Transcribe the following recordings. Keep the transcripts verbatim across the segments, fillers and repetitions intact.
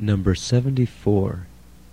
Number seventy-four.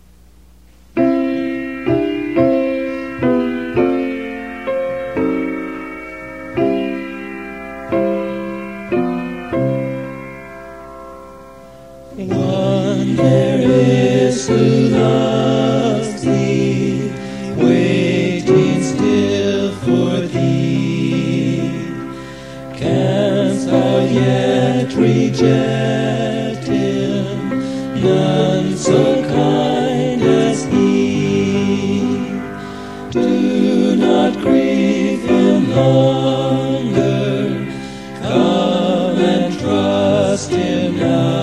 One there is who loves thee, waiting still for thee. Canst thou yet reject him? None so kind as he. Do not grieve him longer. Come and trust him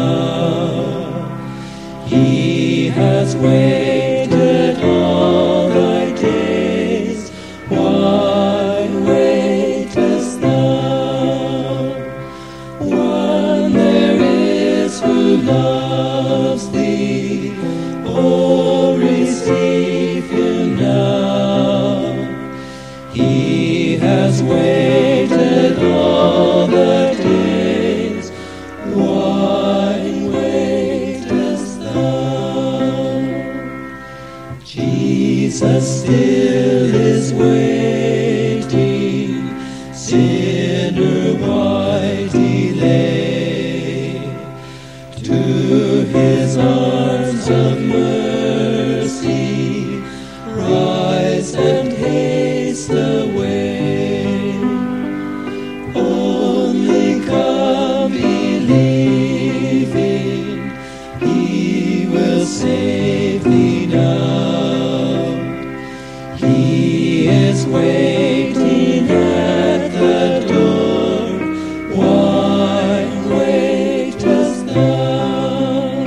now. He has waited all thy days. Why waitest thou? One there is who loves thee. Oh, receive him now. He has waited all the days. Why waitest thou? Jesus still is waiting. Sinner, why delay? To his arms of mercy rise and haste away. Only come believing, he will save thee now. He is waiting at the door. Why waitest thou?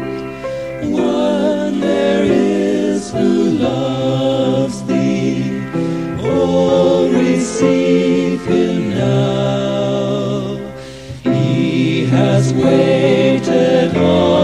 One there is who loves thee. Oh, receive him now. He has waited all